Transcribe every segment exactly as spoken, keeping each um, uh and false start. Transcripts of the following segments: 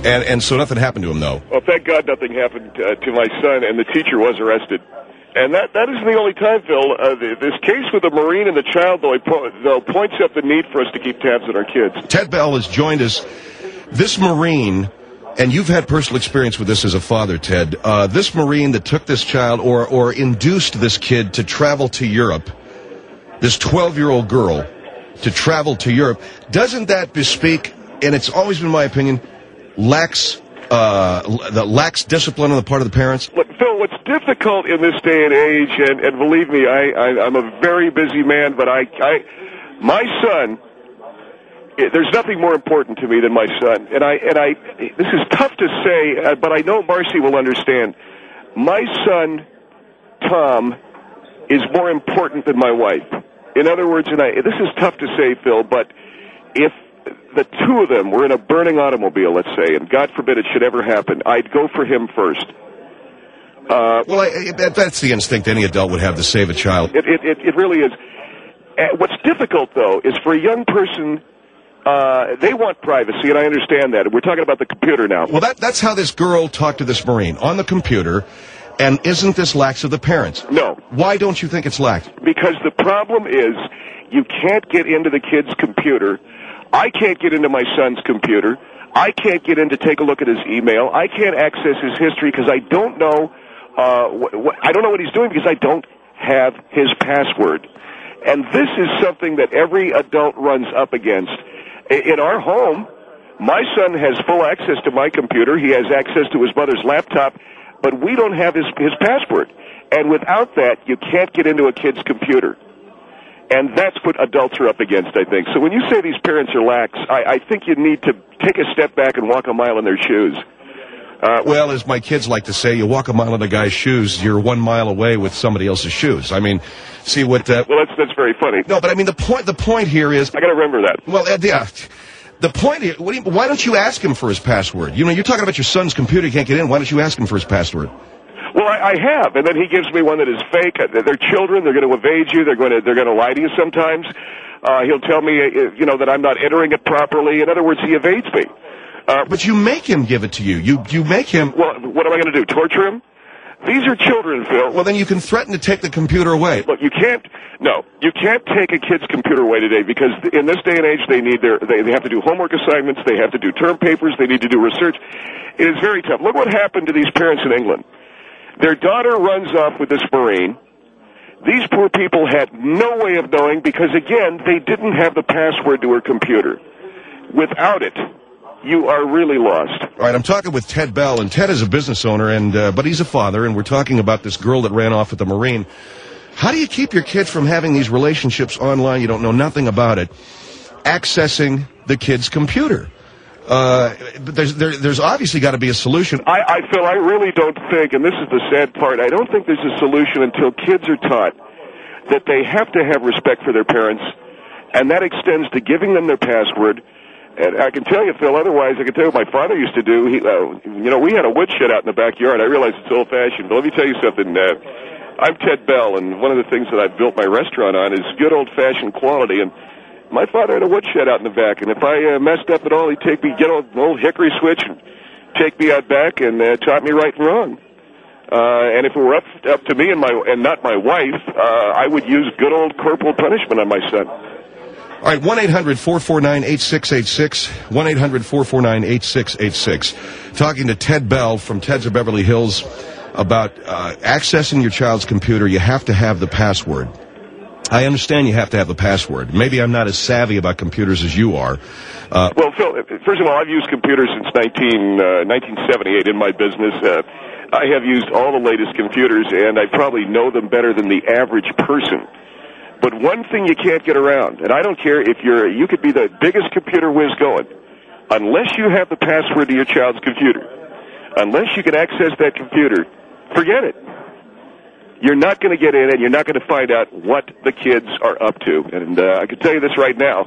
And and so nothing happened to him, though. Well, thank God nothing happened uh, to my son, and the teacher was arrested. And that that isn't the only time, Phil. Uh, the, this case with the Marine and the child, though, though, points up the need for us to keep tabs on our kids. Ted Bell has joined us. This Marine, and you've had personal experience with this as a father, Ted, uh, this Marine that took this child or, or induced this kid to travel to Europe, this twelve-year-old girl, to travel to Europe, doesn't that bespeak, and it's always been my opinion, lacks uh, the lacks discipline on the part of the parents? Look, Phil, what's difficult in this day and age, and, and believe me, I, I, I'm a very busy man, but I, I my son, there's nothing more important to me than my son. And I, and I, this is tough to say, uh, but I know Marcy will understand. My son, Tom, is more important than my wife. In other words, and I, this is tough to say, Phil, but if the two of them were in a burning automobile, let's say, and God forbid it should ever happen, I'd go for him first. Uh, well, I, that's the instinct any adult would have to save a child. It, it, it really is. Uh, what's difficult, though, is for a young person, uh, they want privacy, and I understand that. We're talking about the computer now. Well, that, that's how this girl talked to this Marine, on the computer. And isn't this lax of the parents? No. Why don't you think it's lax? Because the problem is you can't get into the kid's computer. I can't get into my son's computer. I can't get in to take a look at his email. I can't access his history because I don't know. Uh, wh- wh- I don't know what he's doing because I don't have his password. And this is something that every adult runs up against. In our home, my son has full access to my computer. He has access to his mother's laptop. But we don't have his, his password. And without that, you can't get into a kid's computer. And that's what adults are up against, I think. So when you say these parents are lax, I, I think you need to take a step back and walk a mile in their shoes. Uh, well, as my kids like to say, you walk a mile in a guy's shoes, you're one mile away with somebody else's shoes. I mean, see what... Uh, well, that's that's very funny. No, but I mean, the point the point here is... I got to remember that. Well, uh, yeah... The point is, what do you, why don't you ask him for his password? You know, you're talking about your son's computer, he can't get in. Why don't you ask him for his password? Well, I, I have, and then he gives me one that is fake. They're children. They're going to evade you. They're going to they're going to lie to you sometimes. Uh, he'll tell me, uh, you know, that I'm not entering it properly. In other words, he evades me. Uh, but you make him give it to you. You you make him. Well, what am I going to do? Torture him? These are children, Phil. Well, then you can threaten to take the computer away. Look, you can't. No, you can't take a kid's computer away today because in this day and age, they need their. They, they have to do homework assignments. They have to do term papers. They need to do research. It is very tough. Look what happened to these parents in England. Their daughter runs off with this Marine. These poor people had no way of knowing because, again, they didn't have the password to her computer. Without it, you are really lost. All right, I'm talking with Ted Bell, and Ted is a business owner, and uh, but he's a father, and we're talking about this girl that ran off with the Marine. How do you keep your kids from having these relationships online? You don't know nothing about it. Accessing the kid's computer. Uh, but there's there, there's obviously got to be a solution. I, I feel I really don't think, and this is the sad part, I don't think there's a solution until kids are taught that they have to have respect for their parents, and that extends to giving them their password. And I can tell you, Phil, otherwise I can tell you what my father used to do. He, uh, you know, we had a woodshed out in the backyard. I realize it's old-fashioned, but let me tell you something. Uh, I'm Ted Bell, and one of the things that I've built my restaurant on is good old-fashioned quality. And my father had a woodshed out in the back, and if I uh, messed up at all, he'd take me, get an old hickory switch and take me out back and uh, taught me right and wrong. Uh, and if it were up, up to me and my and not my wife, uh, I would use good old corporal punishment on my son. All right, one eight hundred four four nine eight six eight six, one eight hundred four four nine eight six eight six. Talking to Ted Bell from Ted's of Beverly Hills about uh, accessing your child's computer. You have to have the password. I understand you have to have the password. Maybe I'm not as savvy about computers as you are. Uh, well, Phil, first of all, I've used computers since nineteen, uh, nineteen seventy-eight in my business. Uh, I have used all the latest computers, and I probably know them better than the average person. But one thing you can't get around, and I don't care if you're, you could be the biggest computer whiz going, unless you have the password to your child's computer, unless you can access that computer, forget it. You're not going to get in, and you're not going to find out what the kids are up to. And uh, I can tell you this right now.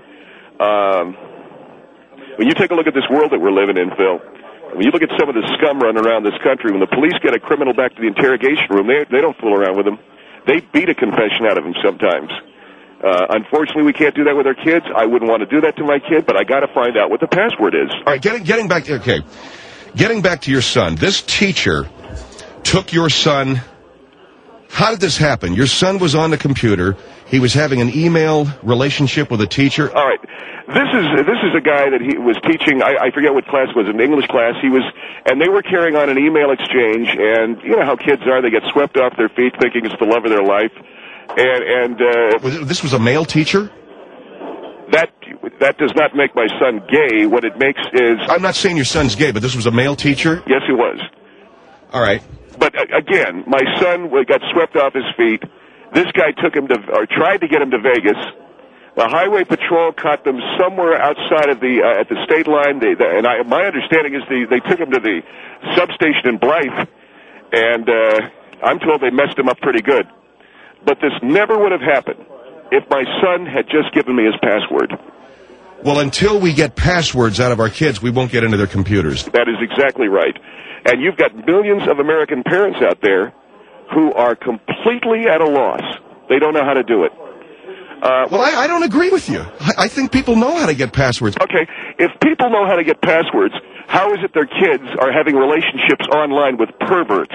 Um, when you take a look at this world that we're living in, Phil, when you look at some of the scum running around this country, when the police get a criminal back to the interrogation room, they, they don't fool around with them. They beat a confession out of him sometimes. Uh, unfortunately, we can't do that with our kids. I wouldn't want to do that to my kid, but I got to find out what the password is. All right, getting getting back to okay. getting back to your son, this teacher took your son. How did this happen? Your son was on the computer. He was having an email relationship with a teacher. All right. This is this is a guy that he was teaching. I, I forget what class it was, an English class. He was, and they were carrying on an email exchange. And you know how kids are; they get swept off their feet, thinking it's the love of their life. And and uh, was it, this was a male teacher. That that does not make my son gay. What it makes is, I'm not saying your son's gay, but this was a male teacher. Yes, he was. All right. But uh, again, my son got swept off his feet. This guy took him to, or tried to get him to Vegas. The highway patrol caught them somewhere outside of the uh, at the state line. They, the, and I, my understanding is the, they took him to the substation in Blythe, and uh, I'm told they messed him up pretty good. But this never would have happened if my son had just given me his password. Well, until we get passwords out of our kids, we won't get into their computers. That is exactly right. And you've got millions of American parents out there who are completely at a loss. They don't know how to do it. Uh, well, I, I don't agree with you. I, I think people know how to get passwords. Okay, if people know how to get passwords, how is it their kids are having relationships online with perverts?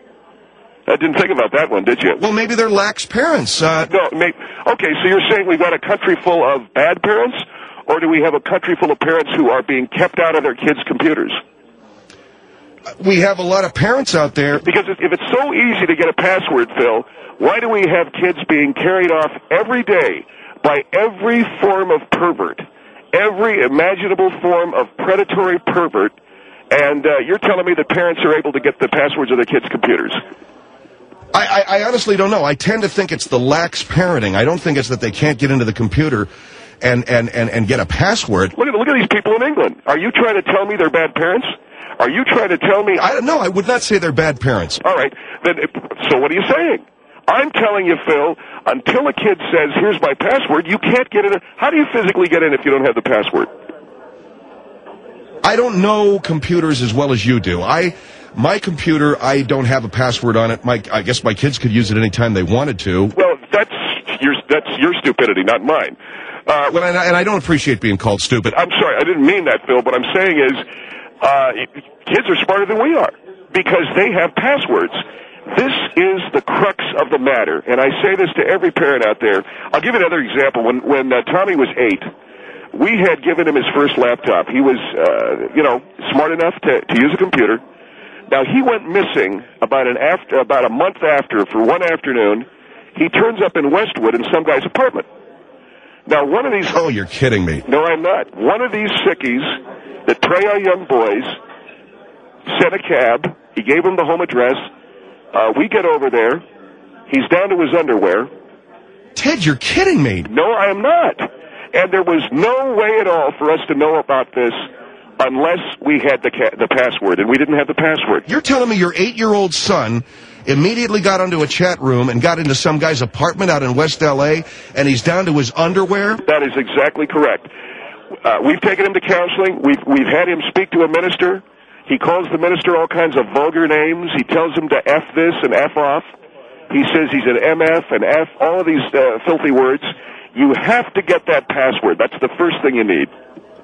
I didn't think about that one, did you? Well, maybe they're lax parents. Uh, no, maybe, okay, so you're saying we've got a country full of bad parents, or do we have a country full of parents who are being kept out of their kids' computers? We have a lot of parents out there. Because if it's so easy to get a password, Phil, why do we have kids being carried off every day by every form of pervert, every imaginable form of predatory pervert, and uh, you're telling me that parents are able to get the passwords of their kids' computers? I, I, I honestly don't know. I tend to think it's the lax parenting. I don't think it's that they can't get into the computer and, and, and, and get a password. Look at, look at these people in England. Are you trying to tell me they're bad parents? Are you trying to tell me... I don't know. I would not say they're bad parents. All right. Then, so what are you saying? I'm telling you, Phil, until a kid says, here's my password, you can't get in. How do you physically get in if you don't have the password? I don't know computers as well as you do. I... My computer, I don't have a password on it. My, I guess my kids could use it any time they wanted to. Well, that's your, that's your stupidity, not mine. Uh, well, and I, and I don't appreciate being called stupid. I'm sorry, I didn't mean that, Phil. What I'm saying is, uh, kids are smarter than we are because they have passwords. This is the crux of the matter, and I say this to every parent out there. I'll give you another example. When when uh, Tommy was eight, we had given him his first laptop. He was, uh, you know, smart enough to, to use a computer. Now, he went missing about an after, about a month after for one afternoon. He turns up in Westwood in some guy's apartment. Now, one of these... Oh, you're kidding me. No, I'm not. One of these sickies that prey on young boys sent a cab. He gave him the home address. Uh, we get over there. He's down to his underwear. Ted, you're kidding me. No, I am not. And there was no way at all for us to know about this unless we had the ca- the password, and we didn't have the password. You're telling me your eight-year-old son immediately got onto a chat room and got into some guy's apartment out in West L A, and he's down to his underwear? That is exactly correct. Uh, we've taken him to counseling. We've we've had him speak to a minister. He calls the minister all kinds of vulgar names. He tells him to F this and F off. He says he's an M F and F, all of these uh, filthy words. You have to get that password. That's the first thing you need.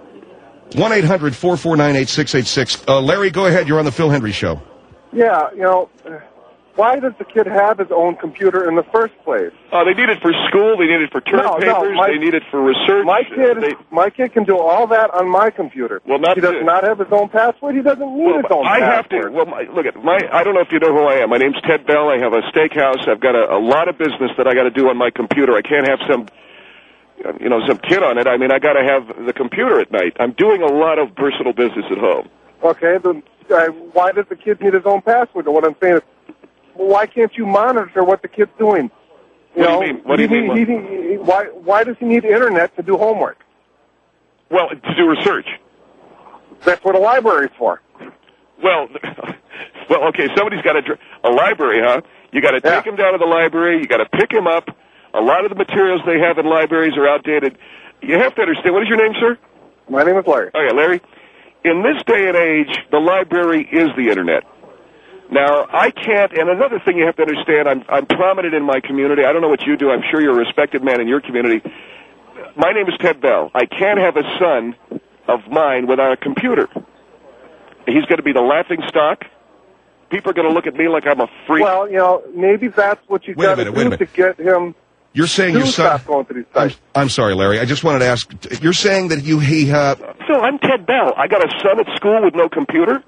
one eight hundred four four nine eight six eight six. Uh, Larry, go ahead. You're on the Phil Hendry Show. Yeah, you know, why does the kid have his own computer in the first place? Uh, they need it for school. They need it for term no, papers. No, my, they need it for research. My kid, they, my kid can do all that on my computer. Well, not he does to, not have his own password. He doesn't need well, his own I password. have to. Well, my, look at my. I don't know if you know who I am. My name's Ted Bell. I have a steakhouse. I've got a, a lot of business that I got to do on my computer. I can't have some. You know, some kid on it. I mean, I got to have the computer at night. I'm doing a lot of personal business at home. Okay, then uh, why does the kid need his own password? And what I'm saying is, why can't you monitor what the kid's doing? You what know, do you mean? What he, do you mean? He, he, he, why, why does he need internet to do homework? Well, to do research. That's what a library's for. Well, well, okay. Somebody's got a, a library, huh? You got to take yeah. him down to the library. You got to pick him up. A lot of the materials they have in libraries are outdated. You have to understand. What is your name, sir? My name is Larry. Oh, yeah, Larry. In this day and age, the library is the Internet. Now, I can't, and another thing you have to understand, I'm, I'm prominent in my community. I don't know what you do. I'm sure you're a respected man in your community. My name is Ted Bell. I can't have a son of mine without a computer. he's going to be the laughing stock. People are going to look at me like I'm a freak. Well, you know, maybe that's what you got to do to get him. You're saying to your son. Stop going to these sites. I'm, I'm sorry, Larry. I just wanted to ask. You're saying that you he. Uh, Phil, I'm Ted Bell. I got a son at school with no computer.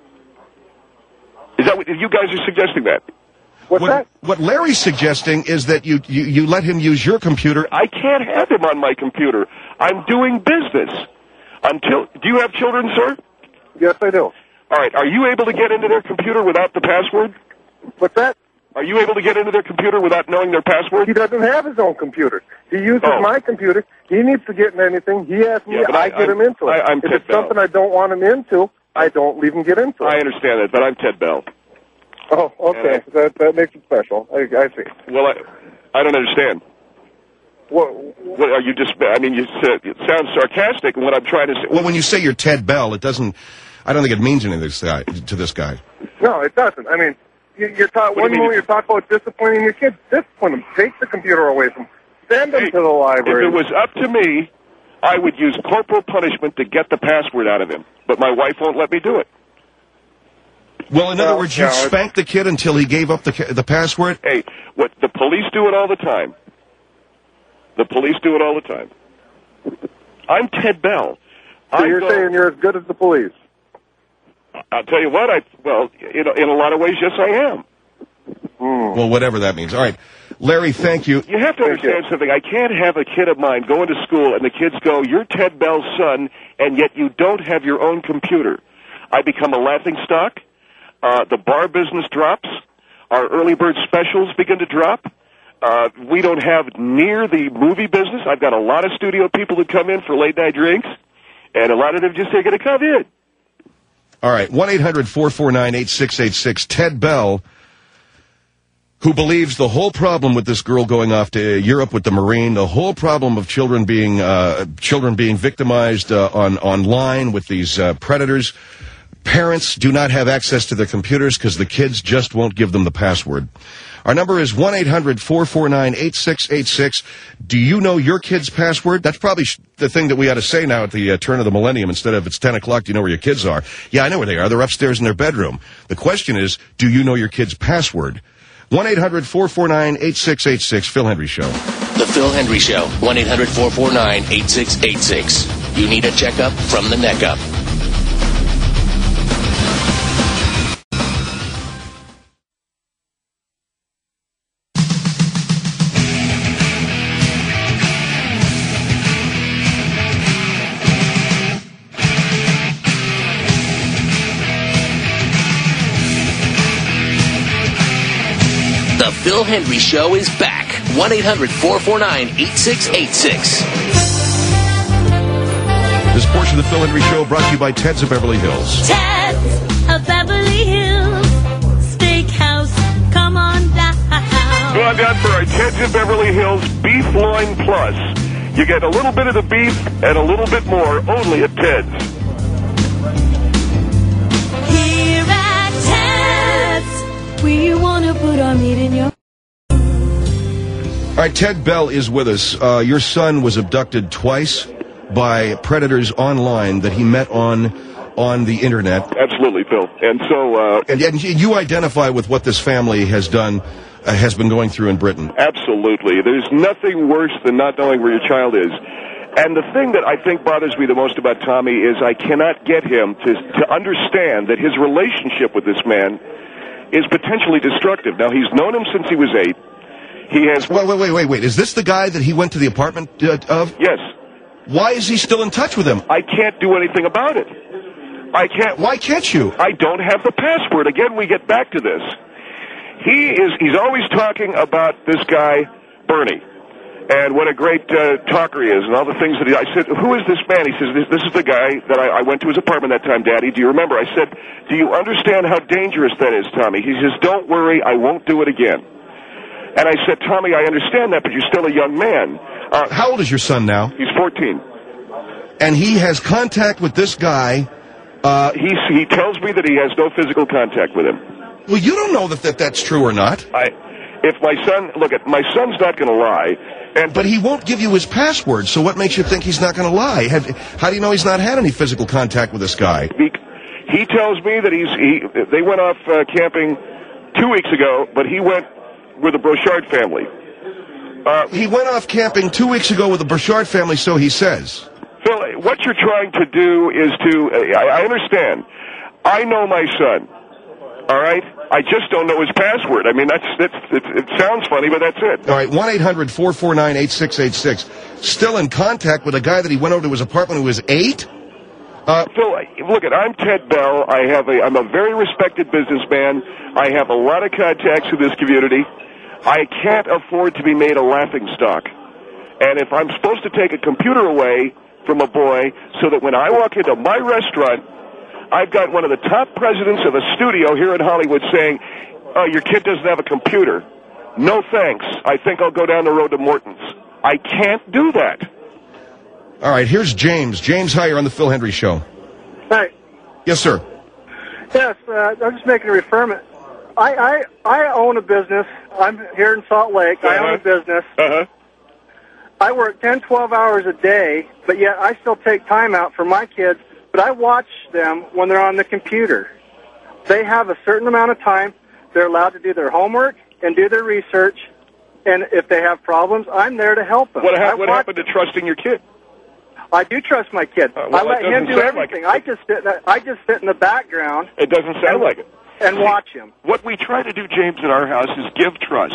Is that what you guys are suggesting? That? What's what, that? What Larry's suggesting is that you, you you let him use your computer. I can't have him on my computer. I'm doing business. Until do you have children, sir? Yes, I do. All right. Are you able to get into their computer without the password? What's that? Are you able to get into their computer without knowing their password? He doesn't have his own computer. He uses oh. my computer. He needs to get into anything. He asks me, yeah, I, I get I, him into it. I, I'm if Ted it's Bell. something I don't want him into, I don't leave him get into it. I understand that, but I'm Ted Bell. Oh, okay. I, that that makes it special. I, I see. Well, I, I don't understand. What, what are you just? I mean, you said, it sounds sarcastic. And what I'm trying to say. Well, when you say you're Ted Bell, it doesn't. I don't think it means anything to this guy. To this guy. No, it doesn't. I mean, you, you're talking one moment you're talking about disciplining your kids. Discipline them. Take the computer away from them. Send them hey, to the library. If it was up to me, I would use corporal punishment to get the password out of him. But my wife won't let me do it. Well, in other well, words, you'd no, spank the kid until he gave up the the password? Hey, what the police do it all the time. The police do it all the time. I'm Ted Bell. So I you're go, saying you're as good as the police? I'll tell you what, I well, in, in a lot of ways, yes, I am. Mm. Well, whatever that means. All right. Larry, thank you. You have to Thank understand you. something. I can't have a kid of mine going to school and the kids go, you're Ted Bell's son, and yet you don't have your own computer. I become a laughing stock. Uh, the bar business drops. Our early bird specials begin to drop. Uh, we don't have near the movie business. I've got a lot of studio people that come in for late night drinks, and a lot of them just say, going to come in. All right. one eight hundred four four nine eight six eight six. Ted Bell, who believes the whole problem with this girl going off to Europe with the Marine, the whole problem of children being uh, children being victimized uh, on online with these uh, predators. Parents do not have access to their computers because the kids just won't give them the password. Our number is one eight hundred four four nine eight six eight six. Do you know your kid's password? That's probably sh- the thing that we ought to say now at the uh, turn of the millennium. Instead of it's ten o'clock, do you know where your kids are? Yeah, I know where they are. They're upstairs in their bedroom. The question is, do you know your kid's password? one eight hundred four four nine eight six eight six. Phil Hendry Show. The Phil Hendry Show. one eight hundred four four nine eight six eight six. You need a checkup from the neck up. The Phil Hendry Show is back. one eight hundred four four nine eight six eight six. This portion of the Phil Hendry Show brought to you by Ted's of Beverly Hills. Ted's of Beverly Hills Steakhouse. Come on down. Go on down for our Ted's of Beverly Hills Beef Loin Plus. You get a little bit of the beef and a little bit more only at Ted's. Here at Ted's, we want to put our meat in your... All right, Ted Bell is with us. Uh, your son was abducted twice by predators online that he met on on the internet. Absolutely, Phil. And so... Uh, and, and you identify with what this family has done, uh, has been going through in Britain. Absolutely. There's nothing worse than not knowing where your child is. And the thing that I think bothers me the most about Tommy is I cannot get him to, to understand that his relationship with this man is potentially destructive. Now, he's known him since he was eight. He has... Wait, wait, wait, wait, wait. Is this the guy that he went to the apartment uh, of? Yes. Why is he still in touch with him? I can't do anything about it. I can't... Why can't you? I don't have the password. Again, we get back to this. He is... He's always talking about this guy, Bernie, and what a great uh, talker he is, and all the things that he... I said, who is this man? He says, this, this is the guy that I, I went to his apartment that time, Daddy. Do you remember? I said, do you understand how dangerous that is, Tommy? He says, don't worry, I won't do it again. And I said, Tommy, I understand that, but you're still a young man. Uh, How old is your son now? He's fourteen. And he has contact with this guy. Uh, he, he tells me that he has no physical contact with him. Well, you don't know that, that that's true or not. I, if my son, look, at my son's not going to lie. And But he won't give you his password, so what makes you think he's not going to lie? Have, how do you know he's not had any physical contact with this guy? He, He tells me that he's he. They went off uh, camping two weeks ago, but he went with the Brochard family. Uh, he went off camping two weeks ago with the Brochard family, so he says. Phil, what you're trying to do is to. Uh, I, I understand. I know my son. All right. I just don't know his password. I mean, that's, that's it, it sounds funny, but that's it. All right, one eight hundred four four nine eight six eight six. Still in contact with a guy that he went over to his apartment who was eight? Uh, Phil, look, at I'm Ted Bell. I have a, I'm a very respected businessman. I have a lot of contacts in this community. I can't afford to be made a laughingstock. And if I'm supposed to take a computer away from a boy so that when I walk into my restaurant, I've got one of the top presidents of a studio here in Hollywood saying, oh, your kid doesn't have a computer. No thanks. I think I'll go down the road to Morton's. I can't do that. All right, here's James. James, hi, you're on the Phil Hendry Show. Hi. Yes, sir. Yes, uh, I'm just making a referment. I, I I own a business. I'm here in Salt Lake. Uh-huh. I own a business. Uh-huh. I work ten, twelve hours a day, but yet I still take time out for my kids, but I watch them when they're on the computer. They have a certain amount of time. They're allowed to do their homework and do their research, and if they have problems, I'm there to help them. What, ha- I what watch happened to trusting your kid? I do trust my kid. Uh, well, I let it him doesn't do sound like everything. it. I just sit. In the, I just sit in the background It doesn't sound and, like it. and watch him. What we try to do, James, in our house is give trust.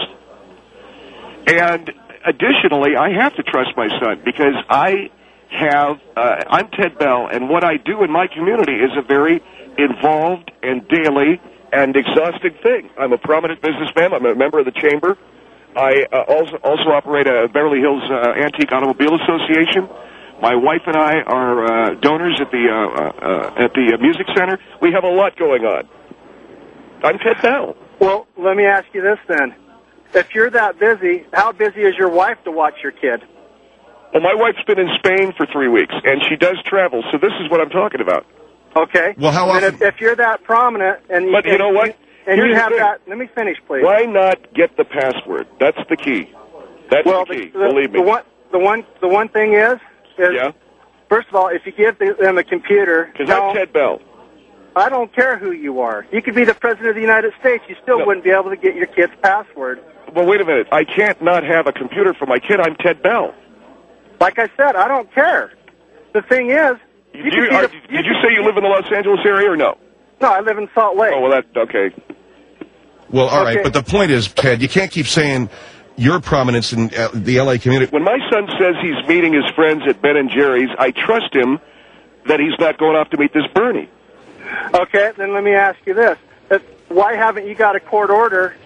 And additionally, I have to trust my son because I have, uh, I'm Ted Bell, and what I do in my community is a very involved and daily and exhausting thing. I'm a prominent businessman. I'm a member of the chamber. I uh, also also operate a Beverly Hills uh, Antique Automobile Association. My wife and I are uh, donors at the uh, uh, at the uh, Music Center. We have a lot going on. I'm Ted Bell. Well, let me ask you this then. If you're that busy, how busy is your wife to watch your kid? Well, my wife's been in Spain for three weeks, and she does travel, so this is what I'm talking about. Okay. Well, how and often? if, if you're that prominent, and But you and know what? and Here's you the have thing. that. Let me finish, please. Why not get the password? That's the key. That's well, the key. the, the, Believe me. the one, the one, the one thing is, is Yeah? first of all, if you give the, them a computer, Because tell I'm them, Ted Bell. I don't care who you are. You could be the president of the United States. You still No. wouldn't be able to get your kid's password. Well, wait a minute. I can't not have a computer for my kid. I'm Ted Bell. Like I said, I don't care. The thing is, you Do could you, be are, the, did you you could- say you live in the Los Angeles area or no? No, I live in Salt Lake. Oh, well, that, okay. Well, all right, Okay. but the point is, Ted, you can't keep saying your prominence in uh, the L A community. When my son says he's meeting his friends at Ben and Jerry's, I trust him that he's not going off to meet this Bernie. Okay, then let me ask you this. If, why haven't you got a court order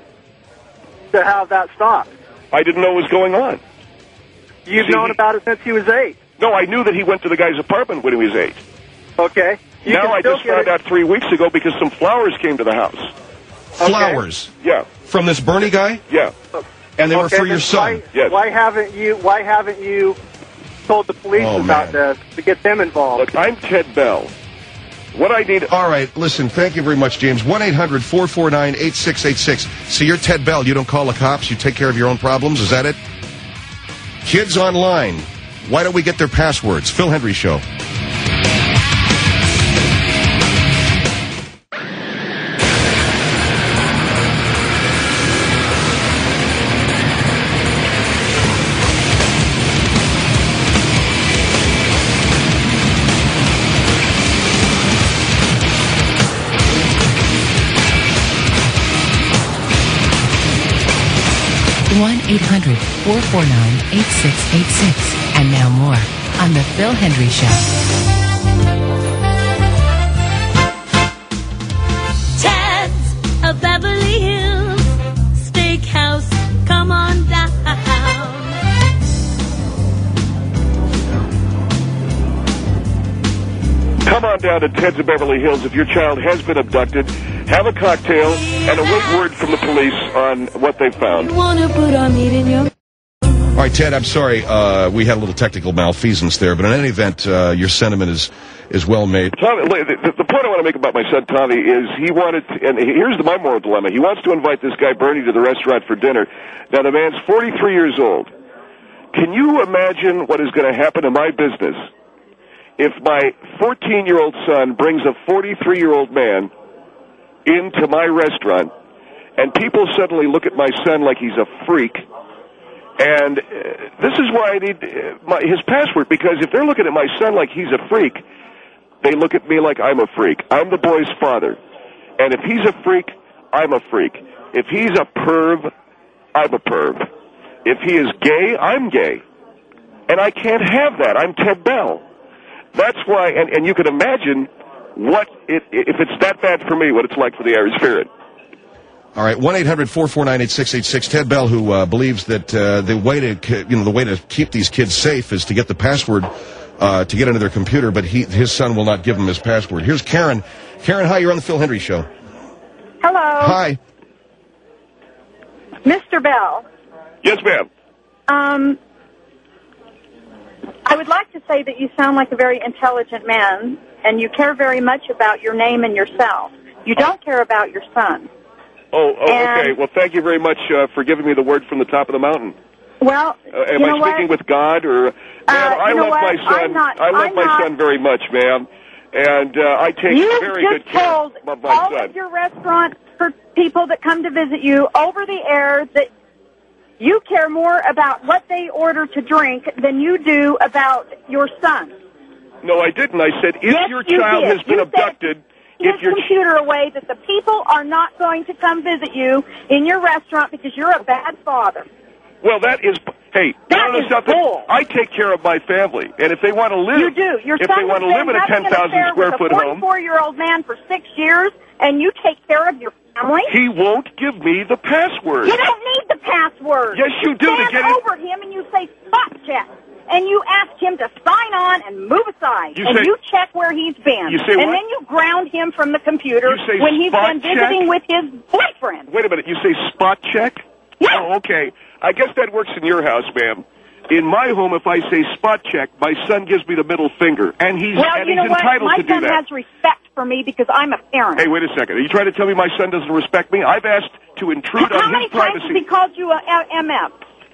to have that stopped? I didn't know what was going on. You've See, known he- about it since he was eight. No, I knew that he went to the guy's apartment when he was eight. Okay? You now can I still just get found it. out three weeks ago because some flowers came to the house. Flowers Yeah, from this Bernie guy, yeah. and they were Okay, for your then son. Why, Yes. why haven't you? Why haven't you told the police Oh, about man. this to get them involved? Look, I'm Ted Bell. What I need... All right, listen, thank you very much, James. one eight hundred four four nine eight six eight six. So you're Ted Bell. You don't call the cops. You take care of your own problems. Is that it? Kids online. Why don't we get their passwords? Phil Hendry Show. one eight hundred four four nine eight six eight six. And now more on The Phil Hendry Show. Ted's of Beverly Hills Steakhouse. Come on down. Come on down to Ted's of Beverly Hills if your child has been abducted. Have a cocktail and await word from the police on what they found. We wanna put our meat in your... All right, Ted, I'm sorry. Uh, we had a little technical malfeasance there, but in any event, uh, your sentiment is, is well made. Tommy, the, the point I want to make about my son Tommy is he wanted, to, and here's the, my moral dilemma. He wants to invite this guy Bernie to the restaurant for dinner. Now the man's forty-three years old. Can you imagine what is going to happen to my business if my fourteen-year-old son brings a forty-three-year-old man into my restaurant, and people suddenly look at my son like he's a freak, and uh, this is why I need uh, my, his password, because if they're looking at my son like he's a freak, they look at me like I'm a freak. I'm the boy's father. And if he's a freak, I'm a freak. If he's a perv, I'm a perv. If he is gay, I'm gay. And I can't have that. I'm Ted Bell. That's why, and, and you can imagine what, it, if it's that bad for me, what it's like for the Irish Spirit. All right, one eight hundred four four nine eight six eight six. Ted Bell, who uh, believes that uh, the way to, you know, the way to keep these kids safe is to get the password uh, to get into their computer, but he, his son will not give him his password. Here's Karen. Karen, hi, you're on the Phil Hendry Show. Hello. Hi. Mister Bell. Yes, ma'am. Um, I would like to say that you sound like a very intelligent man, and you care very much about your name and yourself. You don't care about your son. Oh, oh And- okay. Well, thank you very much uh, for giving me the word from the top of the mountain. Well, Uh, am you I know speaking what? with God, or... Ma'am, Uh, I you know love what? my son. I'm not- I love I'm my not- son very much, ma'am. And uh, I take You've very just good care told of my all son. of your restaurants for people that come to visit you over the air that you care more about what they order to drink than you do about your son. No, I didn't. I said, if Yes, your you child did. has been You abducted... His If your computer away that the people are not going to come visit you in your restaurant because you're a bad father. Well, that is... Hey, That you know is something? bull. I take care of my family, and if they want to live... You do. Your if son they want to has live been in a having ten thousand an affair square with foot a home, forty-four-year-old man for six years, and you take care of your family? he won't give me the password. You don't need the password. Yes, you do to Stand get it- over him and you say spot check. And you ask him to sign on and move aside. You and say- you check where he's been. You say and what? then you ground him from the computer You say when he's spot been visiting check? with his boyfriend. Wait a minute. You say spot check? Yes. Oh, okay. I guess that works in your house, ma'am. In my home, if I say spot check, my son gives me the middle finger, and he's Well, and you he's know what? entitled My to do son that. has respect for me because I'm a parent. Hey, wait a second. Are you trying to tell me my son doesn't respect me? I've asked to intrude How on many his times privacy. has he called you a a M F?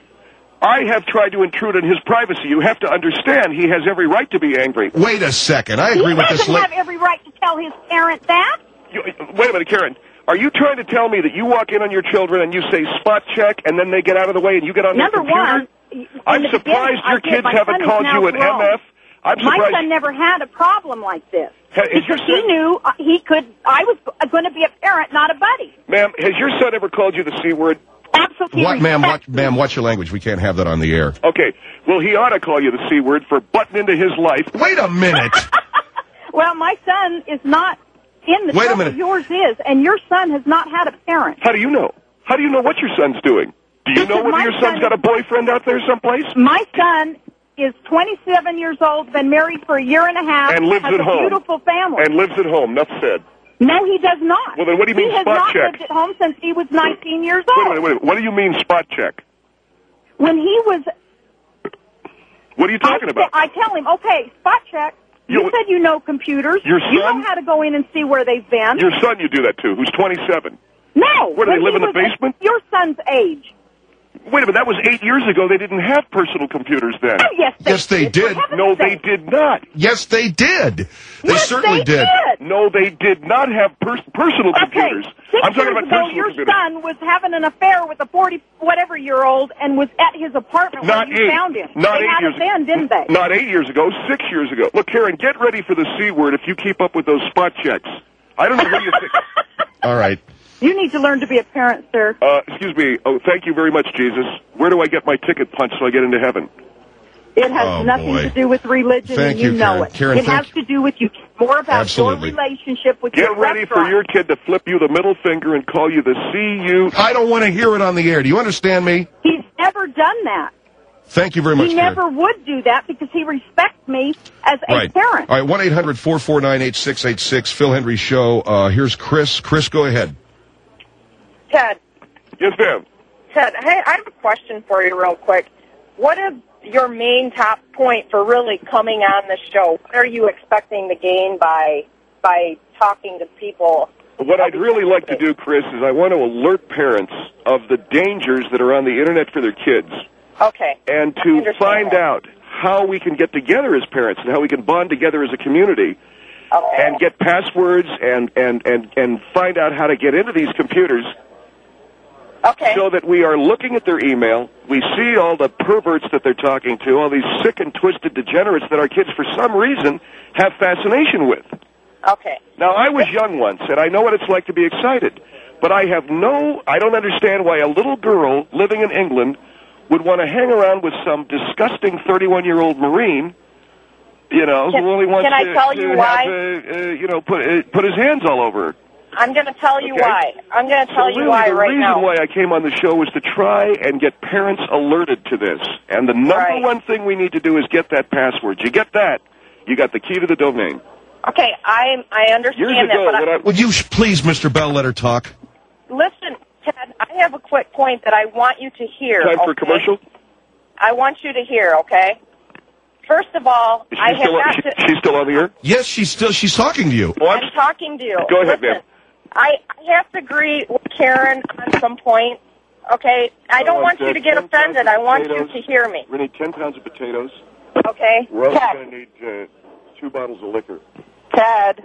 I have tried to intrude on his privacy. You have to understand he has every right to be angry. Wait a second. I He agree with this. doesn't li- have every right to tell his parent that. You, wait a minute, Karen. Are you trying to tell me that you walk in on your children and you say spot check and then they get out of the way and you get on Number their computer? one, in I'm the surprised beginning, your I did. kids My haven't son is called now you an grown. M F. I'm My surprised. son never had a problem like this. Ha- is your Because he son- knew uh, he could, I was going to be a parent, not a buddy. Ma'am, has your son ever called you the C word? Absolutely. What, ma'am, watch, respect me. ma'am, watch your language. We can't have that on the air. Okay. Well, he ought to call you the C word for butting into his life. Wait a minute. Well, my son is not in the Wait a trouble minute. yours is, and your son has not had a parent. How do you know? How do you know what your son's doing? Do you Because know whether my your son son's got a is- boyfriend out there someplace? My son is twenty-seven years old, been married for a year and a half, And lives has at a home. beautiful family. And lives at home. Enough said. No, he does not. Well, then what do you mean he has spot not check? lived at home since he was nineteen years Wait a old. minute, wait a minute. What do you mean spot check? When he was, What are you talking I, about? I tell him, okay, spot check. You, You- said you know computers. Your You son? know how to go in and see where they've been. Your son you do that to, who's twenty-seven. no. Where, do they when live he in the was at basement? Your son's age. Wait a minute, that was eight years ago. They didn't have personal computers then. Oh, yes, they Yes, they For did. heaven's No, they sake. did not. Yes, they did. They Yes, certainly they did. No, they did not have pers- personal computers. Okay, six I'm talking years about ago, personal your computers. son was having an affair with a forty-whatever-year-old and was at his apartment Not when you eight. found him. Not they eight had years it then, didn't they? Not eight years ago, six years ago. Look, Karen, get ready for the C word if you keep up with those spot checks. I don't know what you think. All right. You need to learn to be a parent, sir. Uh, excuse me. Oh, thank you very much, Jesus. Where do I get my ticket punched so I get into heaven? It has Oh, nothing boy. to do with religion, Thank and you, you, know Karen. it. Karen, it thank has to do with you more about Absolutely. your relationship with Get your ready restaurant. for your kid to flip you the middle finger and call you the C U. I don't want to hear it on the air. Do you understand me? He's never done that. Thank you very much, He Karen. never would do that because he respects me as a Right. parent. All right, one eight hundred four four nine eight six eight six, Phil Hendry Show. Uh, here's Chris. Chris, go ahead. Ted, Yes, ma'am. Ted, hey, I have a question for you real quick. What is your main top point for really coming on the show? What are you expecting to gain by by talking to people? What I'd really like to do, Chris, is I want to alert parents of the dangers that are on the Internet for their kids Okay. and I to understand find that. out how we can get together as parents and how we can bond together as a community Okay. and get passwords and, and, and, and find out how to get into these computers Okay. so that we are looking at their email. We see all the perverts that they're talking to, all these sick and twisted degenerates that our kids, for some reason, have fascination with. Okay. Now, I was young once, and I know what it's like to be excited. But I have no, I don't understand why a little girl living in England would want to hang around with some disgusting thirty-one-year-old Marine, you know, Can- who only wants can I to, tell to you have, why? uh, uh, you know, put uh, put his hands all over her. I'm going to tell you Okay. why. I'm going to tell So you really, why the right reason now. why I came on the show was to try and get parents alerted to this. And the number Right. one thing we need to do is get that password. You get that, you got the key to the domain. Okay, I I understand Years that, ago, but I, when I, Would you sh- please, Mister Bell, let her talk? listen, Ted, I have a quick point that I want you to hear. time for a okay? commercial? I want you to hear, okay? First of all, Is I she have still, got she, to... she's still on the air? Yes, she's still she's talking to you. Well, I'm, I'm talking to you. Go ahead, Listen, ma'am. I, I have to agree with Karen on some point, okay? I don't Uh, want you to get ten pounds offended. of I want you potatoes. to hear me, we need ten pounds of potatoes. okay? We're also Ted, going to need uh, two bottles of liquor. Ted.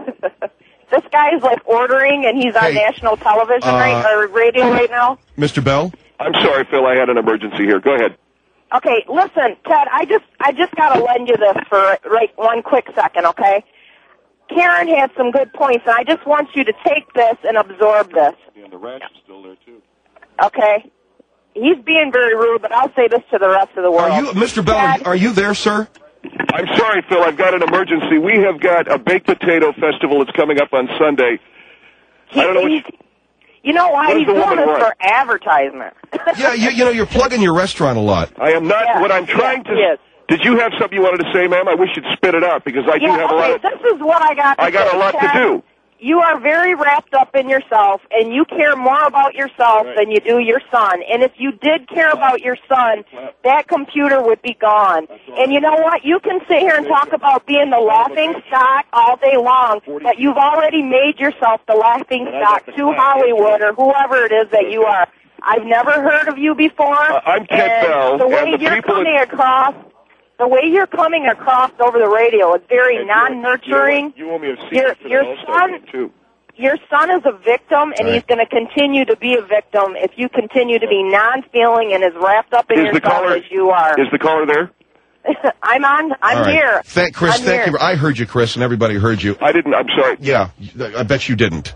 This guy's like ordering, and he's on Hey, national television uh, right, or radio right now. Mister Bell? I'm sorry, Phil. I had an emergency here. Go ahead. Okay, listen, Ted, I just I just gotta lend you this for right one quick second, okay? Karen had some good points, and I just want you to take this and absorb this, Yeah, the ranch is still there, too. okay? He's being very rude, but I'll say this to the rest of the world. Are you, Mister Bell, are, Ted, are you there, sir? I'm sorry, Phil. I've got an emergency. We have got a baked potato festival that's coming up on Sunday. he- I don't know what he's- you know why What does he's the doing woman this want? for advertisement. Yeah, you, you know, you're plugging your restaurant a lot. I am not. Yeah, what I'm trying yeah, to. yes. Did you have something you wanted to say, ma'am? I wish you'd spit it out because I do Yeah, have a lot okay, of. this is what I got to I got say, a lot to Ted. do. You are very wrapped up in yourself, and you care more about yourself Right. than you do your son. And if you did care about your son, that computer would be gone. And you know what? You can sit here and talk about being the laughing stock all day long, but you've already made yourself the laughing stock to Hollywood or whoever it is that you are. I've never heard of you before. Uh, I'm Ted and Bell, the way and the you're people coming that- across, the way you're coming across over the radio is very And you- non-nurturing. You owe me a secret Your- for the your All-Star son- game, too. Your son is a victim, and Right. he's going to continue to be a victim if you continue to be non-feeling and as wrapped up in Is the yourself caller- as you are. Is the caller there? I'm on. I'm All right. here. Thank Chris. I'm thank here. you. I heard you, Chris, and everybody heard you. I didn't. I'm sorry. Yeah, I bet you didn't.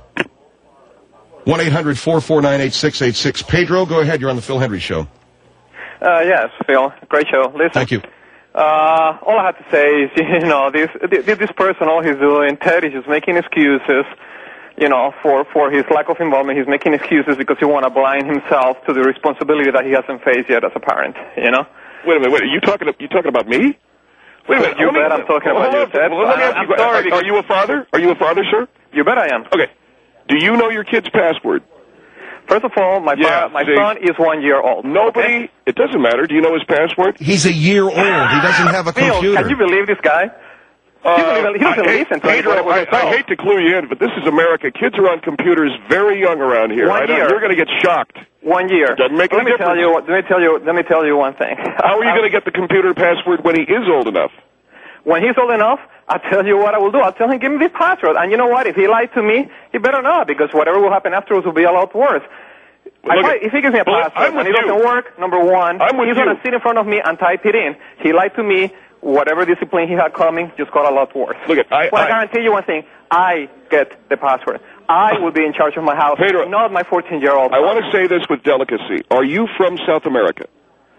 one eight hundred four four nine eight six eight six. Pedro, go ahead. You're on the Phil Hendry Show. Uh, yes, Phil. Great show. Listen. Thank you. Uh, all I have to say is, you know, this this this person, all he's doing, Ted is just making excuses, you know, for, for his lack of involvement. He's making excuses because he want to blind himself to the responsibility that he hasn't faced yet as a parent, you know? Wait a minute. Wait. Are you talking? You talking about me? Wait a minute. You let me- bet I'm talking about Hold you, on, Ted. well, let me ask I'm you, sorry are, because- are you a father? Are you a father, sir? You bet I am. Okay. Do you know your kid's password? First of all, my Yeah, pa- my see. son is one year old. Nobody. Okay? It doesn't matter. Do you know his password? He's a year old. He doesn't have a Phil, computer. can you believe this guy? Uh, he doesn't, even, he doesn't I hate- listen to Pedro, anybody I, with his I hate to clue you in, but this is America. Kids are on computers very young around here. One I know year. you're going to get shocked. One year. Doesn't make let any me tell difference. you. Let me tell you. Let me tell you one thing. How are you going to get the computer password when he is old enough? When he's old enough, I'll tell you what I will do. I'll tell him, give me this password. And you know what? If he lied to me, he better not, because whatever will happen afterwards will be a lot worse. Look I, at- if he gives me a Well, password I'm and with it doesn't you. work, number one, I'm with he's you. going to sit in front of me and type it in. He lied to me. Whatever discipline he had coming just got a lot worse. Look at- I- But I, I- guarantee you one thing. I get the password. I will be in charge of my house, Pedro, not my fourteen-year-old I want to say this with delicacy. Are you from South America?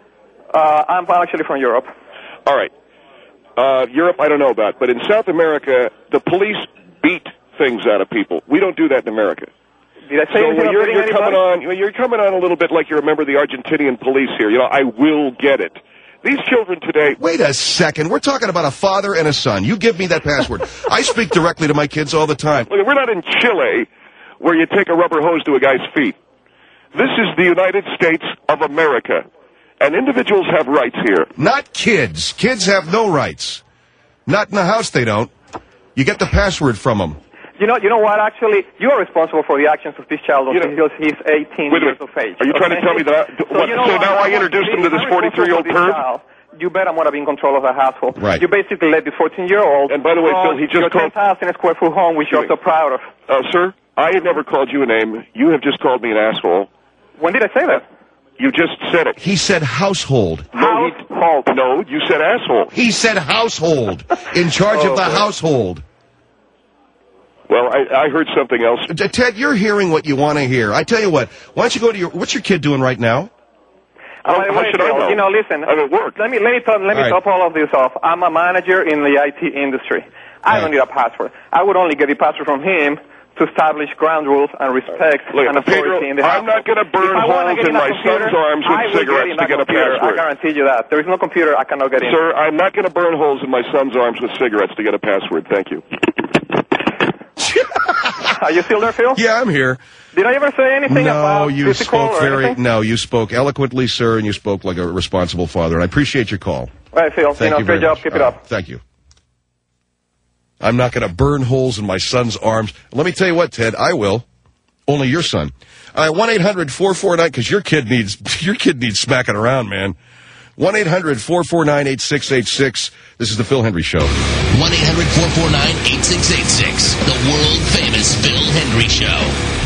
Uh, I'm actually from Europe. All right. Uh, Europe, I don't know about, but in South America, the police beat things out of people. We don't do that in America. Did I say So anything when about you're, beating you're coming anybody? on, you're coming on a little bit like you're a member of the Argentinian police here. You know, I will get it. These children today. Wait a second. We're talking about a father and a son. You give me that password. I speak directly to my kids all the time. Look, we're not in Chile, where you take a rubber hose to a guy's feet. This is the United States of America, and individuals have rights here. Not kids. Kids have no rights. Not in the house, they don't. You get the password from them. You know, you know what? Actually, you are responsible for the actions of this child You know- until he's eighteen Wait a years minute. of age. Are you trying to okay? tell me that I- So, what- you know so what? now I want introduced you him to be this very responsible forty-three-year-old for this perv? child. you bet I'm going to be in control of the household. Right. You basically let the fourteen-year-old And by the way, run Phil, he just your called- ten thousand square foot home, which you're so proud of. Uh, sir, I have never called you a name. You have just called me an asshole. When did I say that? You just said it. He said household. No, he, no, you said asshole. He said household. In charge Oh, of the boy. household. Well, I, I heard something else. T- Ted, you're hearing what you want to hear. I tell you what, why don't you go to your, what's your kid doing right now? Oh, How- by the how way, should I Phil, know? You know, listen. I'm at work. Let me let me top, let me All right. top all of this off. I'm a manager in the I T industry. I All don't right. need a password. I would only get the password from him to establish ground rules and respect Look, and authority Pedro, in the I'm household. not gonna burn If I wanna holes get in a my computer, son's arms with I will cigarettes in to that get a computer. password. I guarantee you that. There is no computer I cannot get in. Sir, I'm not going to burn holes in my son's arms with cigarettes to get a password. Thank you. Are you still there, Phil? Yeah, I'm here. Did I ever say anything No, about you physical spoke or very, anything? no, you spoke eloquently, sir, and you spoke like a responsible father, and I appreciate your call. Right, Phil. Thank you know, you great very job. much. Keep it All up. right, thank you. I'm not going to burn holes in my son's arms. Let me tell you what, Ted, I will. Only your son. All right, one eight hundred four four nine, because your kid needs, your kid needs smacking around, man. one eight hundred four four nine eight six eight six. This is the Phil Hendry Show. one eight hundred four four nine eight six eight six. The world famous Phil Hendry Show.